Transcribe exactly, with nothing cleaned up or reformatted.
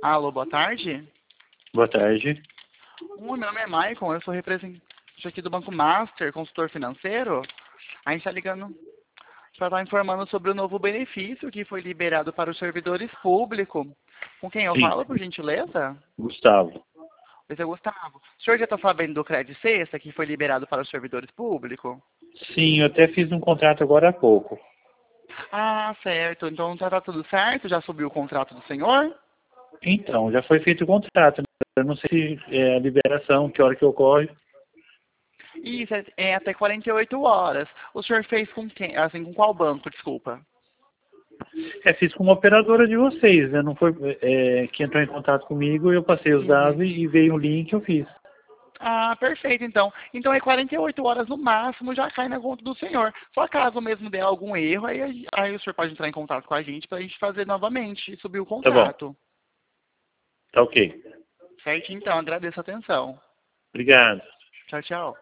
Alô, boa tarde. Boa tarde. O meu nome é Maicon, eu sou representante aqui do Banco Master, consultor financeiro. A gente está ligando para estar informando sobre o novo benefício que foi liberado para os servidores públicos. Com quem eu Sim, falo, por gentileza? Gustavo. Esse é o Gustavo. O senhor já está sabendo do Credit Sexta que foi liberado para os servidores públicos? Sim, eu até fiz um contrato agora há pouco. Ah, certo. Então já está tudo certo? Já subiu o contrato do senhor? Então, já foi feito o contrato. Né? Eu não sei se é a liberação, que hora que ocorre. Isso, é é até quarenta e oito horas. O senhor fez com quem? Assim, com qual banco, desculpa? É, fiz com uma operadora de vocês, né? Não foi é, que entrou em contato comigo, eu passei os dados Uhum. e veio o link eu fiz. Ah, perfeito, então. Então é quarenta e oito horas no máximo, já cai na conta do senhor. Só caso mesmo der algum erro, aí, aí o senhor pode entrar em contato com a gente para a gente fazer novamente e subir o Tá bom, contrato. tá ok. Certo? Então, agradeço a atenção. Obrigado. Tchau, tchau.